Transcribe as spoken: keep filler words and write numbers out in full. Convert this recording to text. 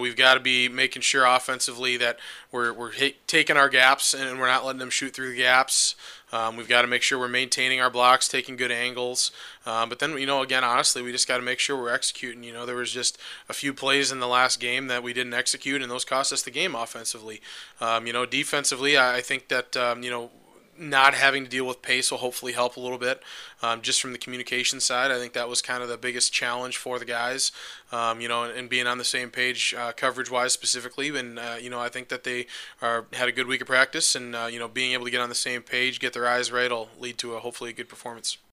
we've got to be making sure offensively that we're we're hit, taking our gaps and we're not letting them shoot through the gaps. Um, we've got to make sure we're maintaining our blocks, taking good angles. Um, but then, you know, again, honestly, we just got to make sure we're executing. You know, there was just a few plays in the last game that we didn't execute, and those cost us the game offensively. Um, you know, defensively, I, I think that, um, you know, not having to deal with pace will hopefully help a little bit. Um, just from the communication side, I think that was kind of the biggest challenge for the guys. Um, you know, and, and being on the same page uh, coverage-wise specifically. And uh, you know, I think that they are had a good week of practice, and uh, you know, being able to get on the same page, get their eyes right, will lead to a hopefully a good performance.